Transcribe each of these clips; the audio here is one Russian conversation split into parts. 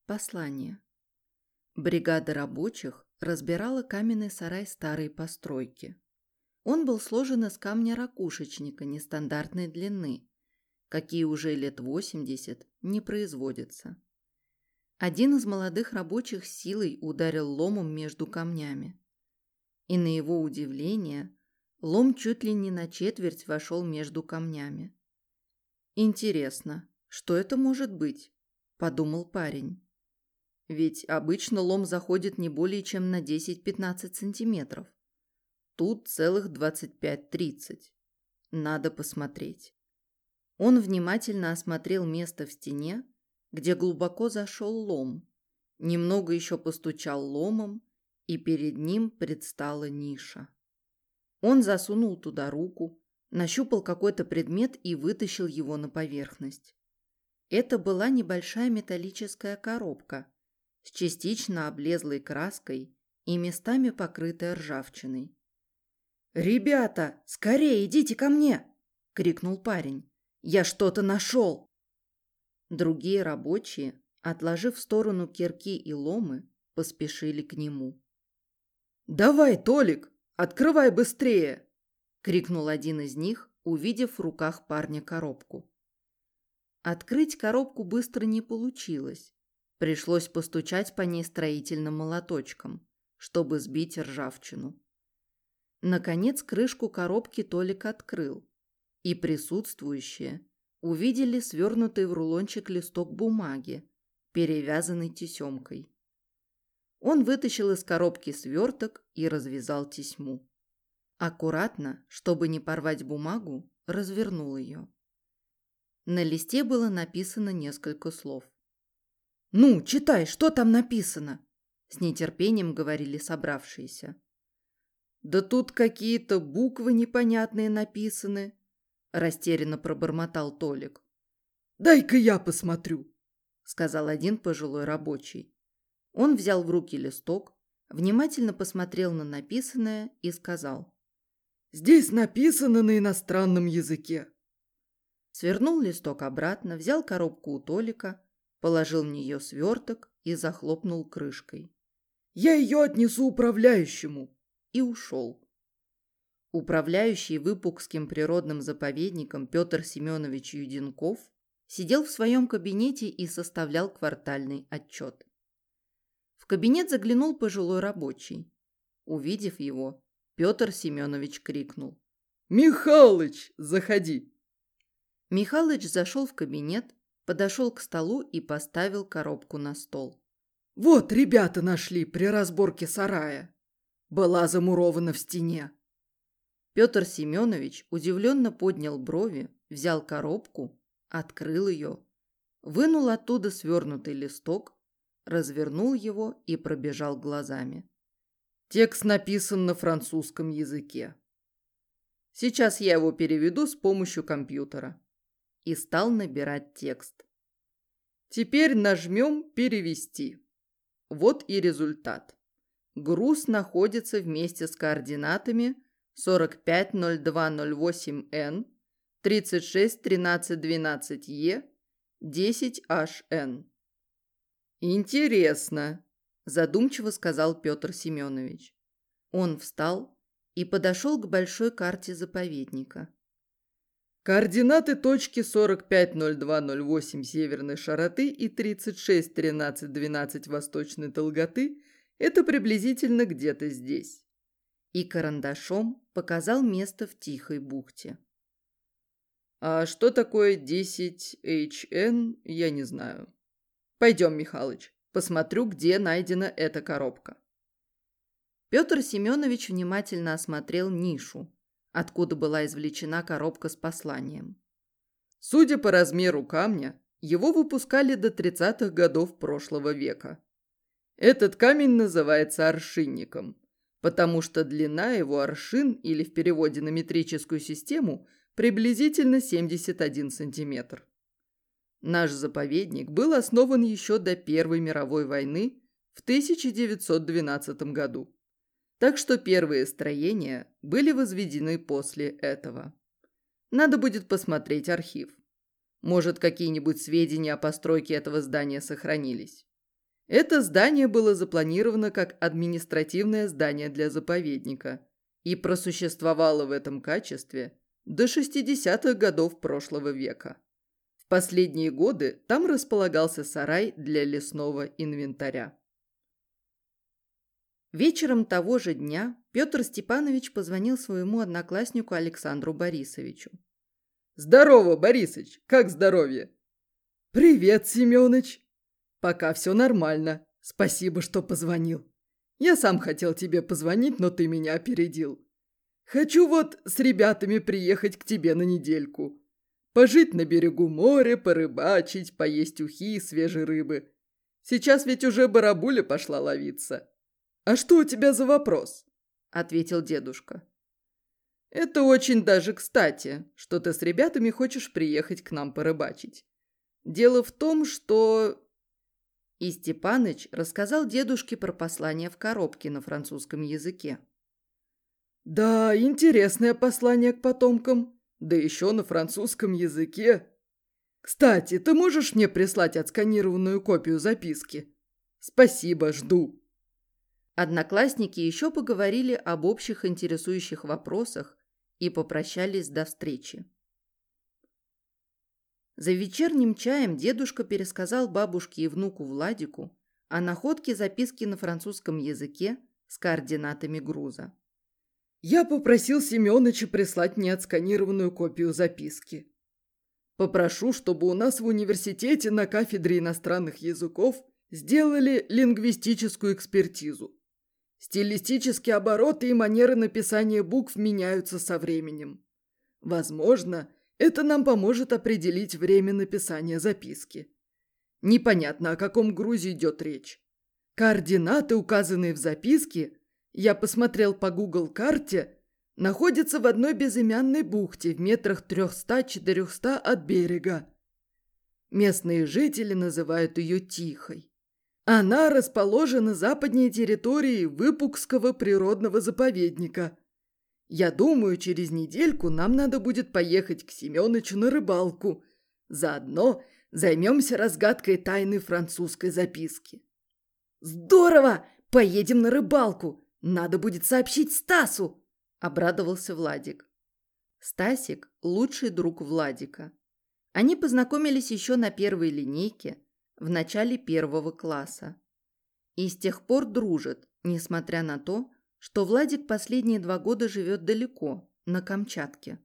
Послание. Бригада рабочих разбирала каменный сарай старой постройки. Он был сложен из камня ракушечника нестандартной длины, какие уже лет 80 не производятся. Один из молодых рабочих силой ударил ломом между камнями. И на его удивление, лом чуть ли не на четверть вошел между камнями. «Интересно, что это может быть?» – подумал парень. Ведь обычно лом заходит не более чем на 10-15 сантиметров. Тут целых 25-30. Надо посмотреть. Он внимательно осмотрел место в стене, где глубоко зашел лом, немного еще постучал ломом, и перед ним предстала ниша. Он засунул туда руку, нащупал какой-то предмет и вытащил его на поверхность. Это была небольшая металлическая коробка с частично облезлой краской и местами покрытой ржавчиной. «Ребята, скорее идите ко мне!» – крикнул парень. «Я что-то нашел!» Другие рабочие, отложив в сторону кирки и ломы, поспешили к нему. «Давай, Толик, открывай быстрее!» – крикнул один из них, увидев в руках парня коробку. Открыть коробку быстро не получилось. Пришлось постучать по ней строительным молоточком, чтобы сбить ржавчину. Наконец крышку коробки Толик открыл, и присутствующие увидели свернутый в рулончик листок бумаги, перевязанный тесемкой. Он вытащил из коробки сверток и развязал тесьму. Аккуратно, чтобы не порвать бумагу, развернул ее. На листе было написано несколько слов. «Ну, читай, что там написано?» – с нетерпением говорили собравшиеся. «Да тут какие-то буквы непонятные написаны», – растерянно пробормотал Толик. «Дай-ка я посмотрю», – сказал один пожилой рабочий. Он взял в руки листок, внимательно посмотрел на написанное и сказал: «Здесь написано на иностранном языке». Свернул листок обратно, взял коробку у Толика, положил в нее сверток и захлопнул крышкой. «Я ее отнесу управляющему!» И ушел. Управляющий Выпукским природным заповедником Петр Семенович Юденков сидел в своем кабинете и составлял квартальный отчет. В кабинет заглянул пожилой рабочий. Увидев его, Петр Семенович крикнул: «Михалыч, заходи!» Михалыч зашел в кабинет, подошел к столу и поставил коробку на стол. «Вот ребята нашли при разборке сарая. Была замурована в стене». Петр Семенович удивленно поднял брови, взял коробку, открыл ее, вынул оттуда свернутый листок, развернул его и пробежал глазами. Текст написан на французском языке. Сейчас я его переведу с помощью компьютера. И стал набирать текст. Теперь нажмем «Перевести». Вот и результат. Груз находится вместе с координатами 450208N, 361312E, 10HN. «Интересно», – задумчиво сказал Петр Семенович. Он встал и подошел к большой карте заповедника. Координаты точки 450208 северной широты и 361312 восточной долготы – это приблизительно где-то здесь. И карандашом показал место в Тихой бухте. А что такое 10HN, я не знаю. Пойдем, Михалыч, посмотрю, где найдена эта коробка. Петр Семенович внимательно осмотрел нишу, откуда была извлечена коробка с посланием. Судя по размеру камня, его выпускали до 30-х годов прошлого века. Этот камень называется аршинником, потому что длина его аршин, или в переводе на метрическую систему, приблизительно 71 сантиметр. Наш заповедник был основан еще до Первой мировой войны в 1912 году. Так что первые строения были возведены после этого. Надо будет посмотреть архив. Может, какие-нибудь сведения о постройке этого здания сохранились. Это здание было запланировано как административное здание для заповедника и просуществовало в этом качестве до 60-х годов прошлого века. В последние годы там располагался сарай для лесного инвентаря. Вечером того же дня Петр Степанович позвонил своему однокласснику Александру Борисовичу. «Здорово, Борисыч! Как здоровье?» «Привет, Семёныч! Пока все нормально. Спасибо, что позвонил. Я сам хотел тебе позвонить, но ты меня опередил. Хочу вот с ребятами приехать к тебе на недельку. Пожить на берегу моря, порыбачить, поесть ухи и свежей рыбы. Сейчас ведь уже барабуля пошла ловиться. А что у тебя за вопрос?» – ответил дедушка. «Это очень даже кстати, что ты с ребятами хочешь приехать к нам порыбачить. Дело в том, что...» И Степаныч рассказал дедушке про послание в коробке на французском языке. «Да, интересное послание к потомкам, да еще на французском языке. Кстати, ты можешь мне прислать отсканированную копию записки? Спасибо, жду». Одноклассники еще поговорили об общих интересующих вопросах и попрощались до встречи. За вечерним чаем дедушка пересказал бабушке и внуку Владику о находке записки на французском языке с координатами груза. «Я попросил Семёныча прислать мне отсканированную копию записки. Попрошу, чтобы у нас в университете на кафедре иностранных языков сделали лингвистическую экспертизу. Стилистические обороты и манеры написания букв меняются со временем. Возможно, это нам поможет определить время написания записки. Непонятно, о каком грузе идет речь. Координаты, указанные в записке, я посмотрел по Google-карте, находятся в одной безымянной бухте в метрах 300-400 от берега. Местные жители называют ее Тихой. Она расположена западнее территории Выпукского природного заповедника. Я думаю, через недельку нам надо будет поехать к Семёнычу на рыбалку. Заодно займемся разгадкой тайны французской записки». «Здорово! Поедем на рыбалку! Надо будет сообщить Стасу!» – обрадовался Владик. Стасик – лучший друг Владика. Они познакомились еще на первой линейке в начале 1 класса. И с тех пор дружат, несмотря на то, что Владик последние 2 года живет далеко, на Камчатке.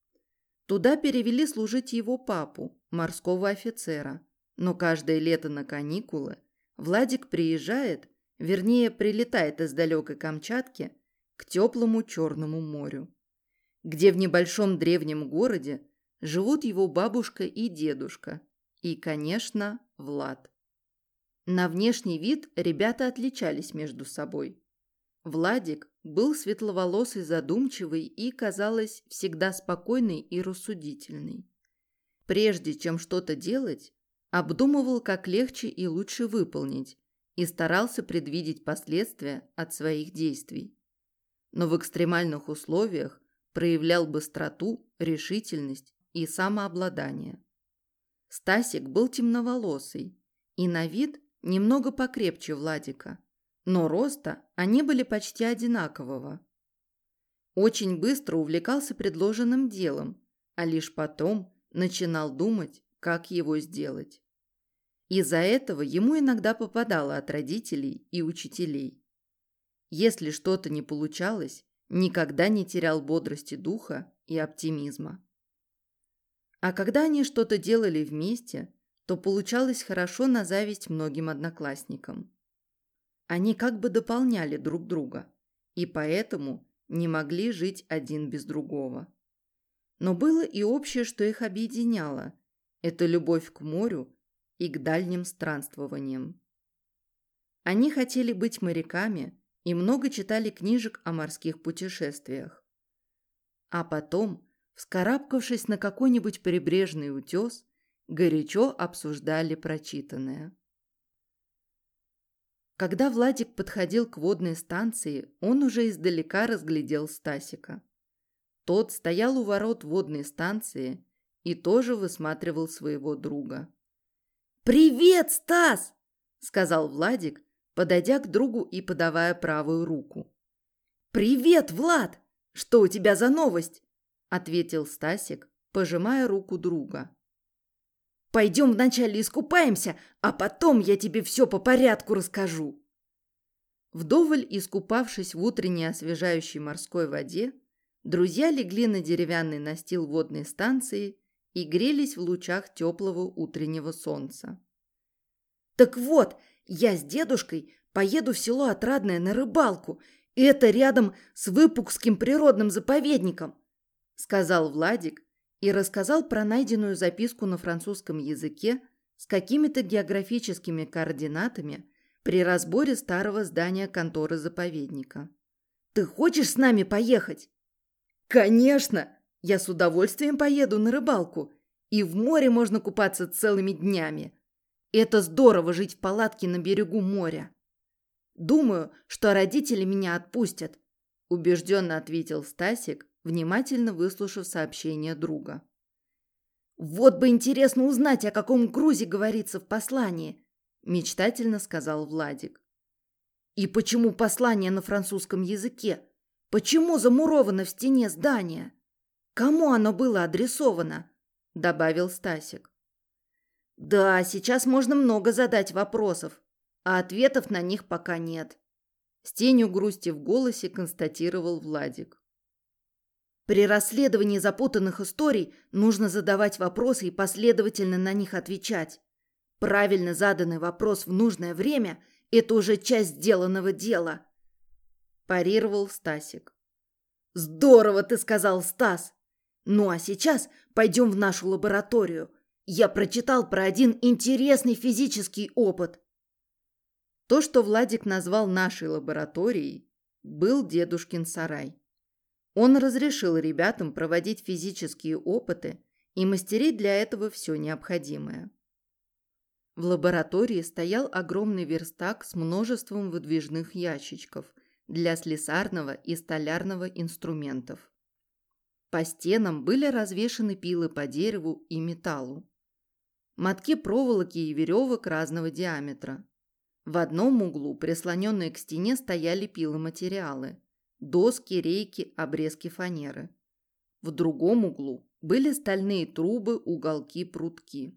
Туда перевели служить его папу, морского офицера, но каждое лето на каникулы Владик приезжает, вернее, прилетает из далекой Камчатки к теплому Черному морю, где в небольшом древнем городе живут его бабушка и дедушка, и, конечно, Влад. На внешний вид ребята отличались между собой. Владик был светловолосый, задумчивый и, казалось, всегда спокойный и рассудительный. Прежде чем что-то делать, обдумывал, как легче и лучше выполнить, и старался предвидеть последствия от своих действий. Но в экстремальных условиях проявлял быстроту, решительность и самообладание. Стасик был темноволосый и на вид немного покрепче Владика, но роста они были почти одинакового. Очень быстро увлекался предложенным делом, а лишь потом начинал думать, как его сделать. Из-за этого ему иногда попадало от родителей и учителей. Если что-то не получалось, никогда не терял бодрости духа и оптимизма. А когда они что-то делали вместе, то получалось хорошо на зависть многим одноклассникам. Они как бы дополняли друг друга, и поэтому не могли жить один без другого. Но было и общее, что их объединяло – это любовь к морю и к дальним странствованиям. Они хотели быть моряками и много читали книжек о морских путешествиях. А потом, вскарабкавшись на какой-нибудь прибрежный утес, горячо обсуждали прочитанное. Когда Владик подходил к водной станции, он уже издалека разглядел Стасика. Тот стоял у ворот водной станции и тоже высматривал своего друга. «Привет, Стас!» сказал Владик, подойдя к другу и подавая правую руку. «Привет, Влад! Что у тебя за новость?» – ответил Стасик, пожимая руку друга. «Пойдем вначале искупаемся, а потом я тебе все по порядку расскажу». Вдоволь искупавшись в утренней освежающей морской воде, друзья легли на деревянный настил водной станции и грелись в лучах теплого утреннего солнца. «Так вот, я с дедушкой поеду в село Отрадное на рыбалку. Это рядом с Выпукским природным заповедником», – сказал Владик и рассказал про найденную записку на французском языке с какими-то географическими координатами при разборе старого здания конторы заповедника. «Ты хочешь с нами поехать?» «Конечно! Я с удовольствием поеду на рыбалку. И в море можно купаться целыми днями. Это здорово жить в палатке на берегу моря». «Думаю, что родители меня отпустят», – убежденно ответил Стасик, внимательно выслушав сообщение друга. «Вот бы интересно узнать, о каком грузе говорится в послании», – мечтательно сказал Владик. «И почему послание на французском языке? Почему замуровано в стене здания? Кому оно было адресовано?» – добавил Стасик. «Да, сейчас можно много задать вопросов, а ответов на них пока нет», – с тенью грусти в голосе констатировал Владик. «При расследовании запутанных историй нужно задавать вопросы и последовательно на них отвечать. Правильно заданный вопрос в нужное время – это уже часть сделанного дела», – парировал Стасик. «Здорово ты сказал, Стас! Ну а сейчас пойдем в нашу лабораторию. Я прочитал про один интересный физический опыт». То, что Владик назвал нашей лабораторией, был дедушкин сарай. Он разрешил ребятам проводить физические опыты и мастерить для этого все необходимое. В лаборатории стоял огромный верстак с множеством выдвижных ящичков для слесарного и столярного инструментов. По стенам были развешаны пилы по дереву и металлу, мотки проволоки и веревок разного диаметра. В одном углу, прислоненные к стене, стояли пиломатериалы – доски, рейки, обрезки фанеры. В другом углу были стальные трубы, уголки, прутки.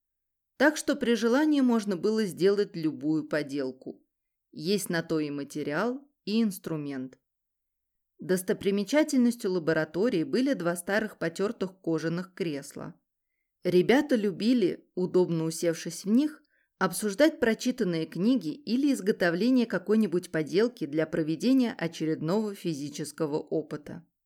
Так что при желании можно было сделать любую поделку. Есть на то и материал, и инструмент. Достопримечательностью лаборатории были 2 старых потертых кожаных кресла. Ребята любили, удобно усевшись в них, обсуждать прочитанные книги или изготовление какой-нибудь поделки для проведения очередного физического опыта.